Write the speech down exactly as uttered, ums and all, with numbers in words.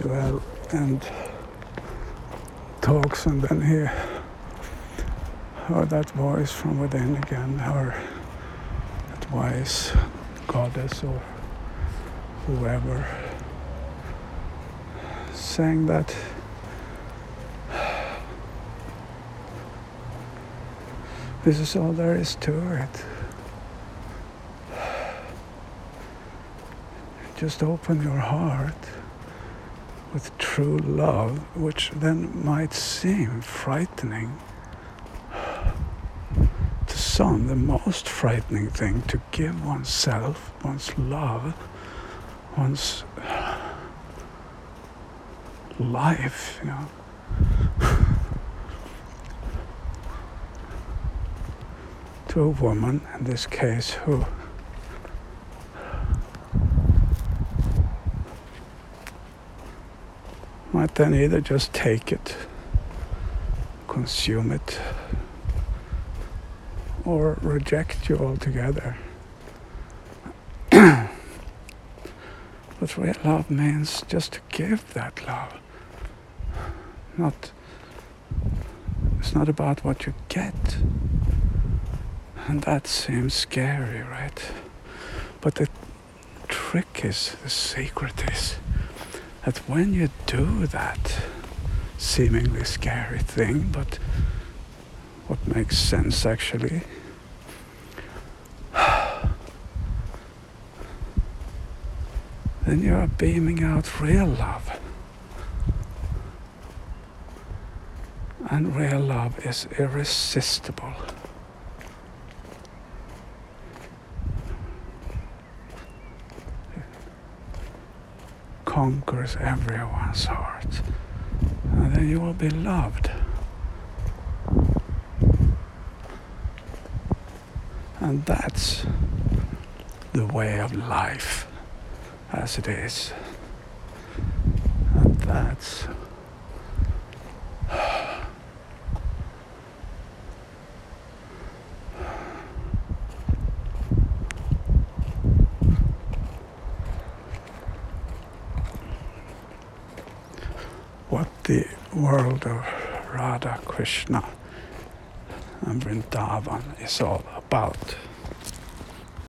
well and talks, and then he heard that voice from within again, her that wise goddess or whoever, saying that this is all there is to it. Just open your heart with true love, which then might seem frightening. To some, the most frightening thing, to give oneself, one's love, one's life, you know. To a woman, in this case, who might then either just take it, consume it, or reject you altogether. But real love means just to give that love. Not, it's not about what you get. And that seems scary, right? But the trick is, the secret is, that when you do that seemingly scary thing, but what makes sense actually, then you are beaming out real love. And real love is irresistible. Conquers everyone's heart, and then you will be loved. And that's the way of life as it is. And that's what the world of Radha, Krishna and Vrindavan is all about.